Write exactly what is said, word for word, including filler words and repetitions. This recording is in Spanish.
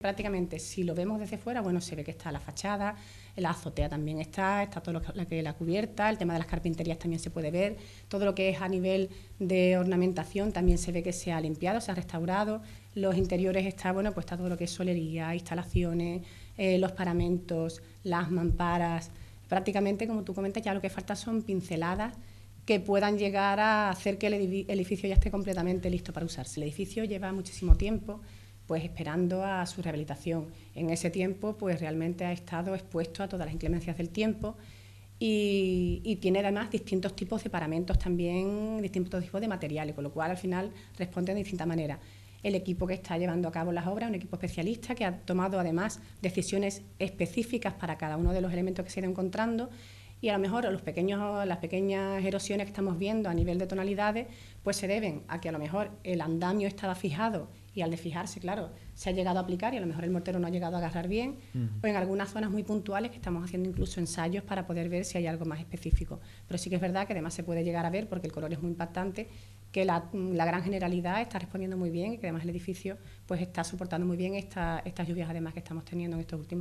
Prácticamente, si lo vemos desde fuera, bueno, se ve que está la fachada, la azotea también está, está todo lo que, la, que, la cubierta, el tema de las carpinterías también se puede ver, todo lo que es a nivel de ornamentación también se ve que se ha limpiado, se ha restaurado, los interiores está, bueno, pues está todo lo que es solería, instalaciones, eh, los paramentos, las mamparas, prácticamente, como tú comentas, ya lo que falta son pinceladas que puedan llegar a hacer que el edificio ya esté completamente listo para usarse. El edificio lleva muchísimo tiempo pues esperando a su rehabilitación. En ese tiempo, pues realmente ha estado expuesto a todas las inclemencias del tiempo y, y tiene además distintos tipos de paramentos también, distintos tipos de materiales, con lo cual al final responde de distinta manera. El equipo que está llevando a cabo las obras, un equipo especialista que ha tomado además decisiones específicas para cada uno de los elementos que se han ido encontrando, y a lo mejor los pequeños, las pequeñas erosiones que estamos viendo a nivel de tonalidades pues se deben a que a lo mejor el andamio estaba fijado y al de fijarse, claro, se ha llegado a aplicar y a lo mejor el mortero no ha llegado a agarrar bien, uh-huh. o en algunas zonas muy puntuales que estamos haciendo incluso ensayos para poder ver si hay algo más específico. Pero sí que es verdad que además se puede llegar a ver, porque el color es muy impactante, que la, la gran generalidad está respondiendo muy bien y que además el edificio pues está soportando muy bien esta, estas lluvias además que estamos teniendo en estos últimos